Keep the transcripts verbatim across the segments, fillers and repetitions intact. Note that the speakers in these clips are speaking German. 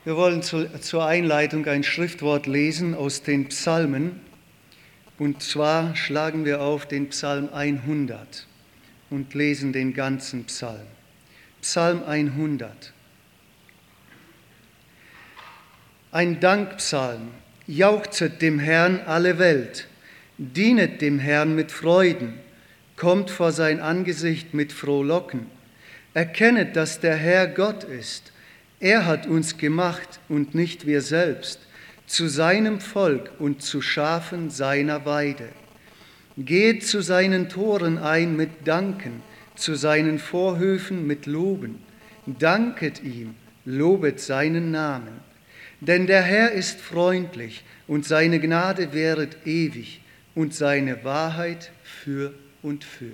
Wir wollen zu, zur Einleitung ein Schriftwort lesen aus den Psalmen. Und zwar schlagen wir auf den Psalm hundert und lesen den ganzen Psalm. Psalm hundert. Ein Dankpsalm. Jauchzet dem Herrn alle Welt. Dienet dem Herrn mit Freuden. Kommt vor sein Angesicht mit Frohlocken. Erkennet, dass der Herr Gott ist. Er hat uns gemacht und nicht wir selbst, zu seinem Volk und zu Schafen seiner Weide. Geht zu seinen Toren ein mit Danken, zu seinen Vorhöfen mit Loben. Danket ihm, lobet seinen Namen. Denn der Herr ist freundlich und seine Gnade währet ewig und seine Wahrheit für und für.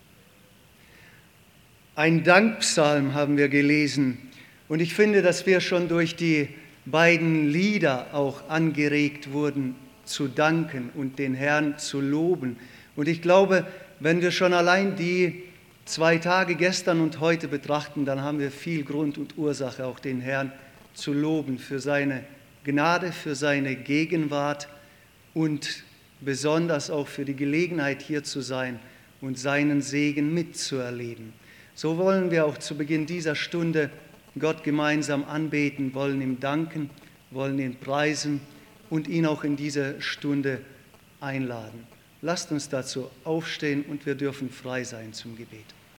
Ein Dankpsalm haben wir gelesen. Und ich finde, dass wir schon durch die beiden Lieder auch angeregt wurden, zu danken und den Herrn zu loben. Und ich glaube, wenn wir schon allein die zwei Tage gestern und heute betrachten, dann haben wir viel Grund und Ursache, auch den Herrn zu loben für seine Gnade, für seine Gegenwart und besonders auch für die Gelegenheit, hier zu sein und seinen Segen mitzuerleben. So wollen wir auch zu Beginn dieser Stunde Gott gemeinsam anbeten, wollen ihm danken, wollen ihn preisen und ihn auch in diese Stunde einladen. Lasst uns dazu aufstehen und wir dürfen frei sein zum Gebet.